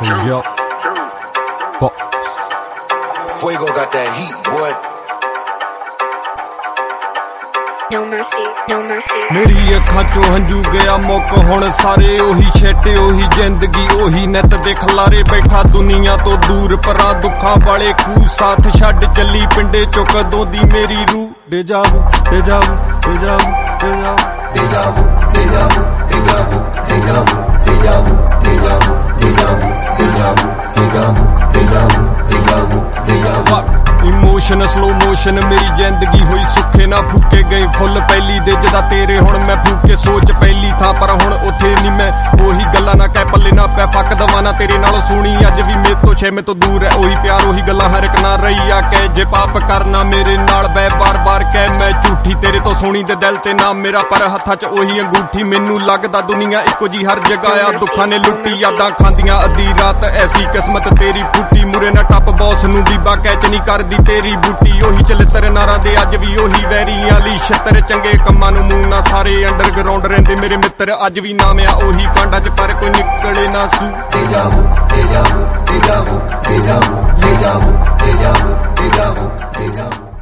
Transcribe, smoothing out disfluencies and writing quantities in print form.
Yo. Fuego got that heat, boy. No mercy, no mercy. मेरी अखां चो हंजू गया मुक हुण सारे ओही छेटे ओही जिंदगी ओही नित दे खलारे बैठा दुनिया तो दूर परां दुखां वाले खूह साथ छड्ड चली पिंडे चो कदों दी मेरी रूह deja vu deja vu deja vu deja vu deja vu deja vu deja vu deja vu deja vu deja vu deja vu deja vu deja vu deja vu deja vu emotion slow motion मेरी जिंदगी हुई सुखे ना फूके गए फुल पहली दे जदा तेरे हुण मैं फूके सोच पहली था पर हुण उथे नहीं मैं ओही गल्लां ना कह पल्ले ना पै फक दवाना तेरे नाल सोनी अज भी मेरे तो छे में तो दूर है ओही प्यार ओही गल्लां हर एक ना रही आ कह जे पाप करना मेरे नाल बै बार बार कह मैं झूठी तेरे तो सोनी दे दिल ते ना मेरा पर हत्थां च ओही अंगूठी मैनू लगदा दुनिया इक्को जी हर जगह आ दुखां ने लुट्टी यादां खांदियां अद्धी रात ऐसी किस्मत तेरी फूटी मुरे ना टप बॉस नू बीबा कैच नहीं करदी तेरी बूटी ओही चलित्र नारा दे अज भी ओही वैरियां ली छत्तर चंगे कम्मां नू मूंह ना सारे अंडरग्राउंड रहिंदे मेरे मित्र अज भी नाम आ ओही कांडा च पर कोई निकले ना सू deja vu deja vu deja vu deja vu deja vu deja vu deja vu deja vu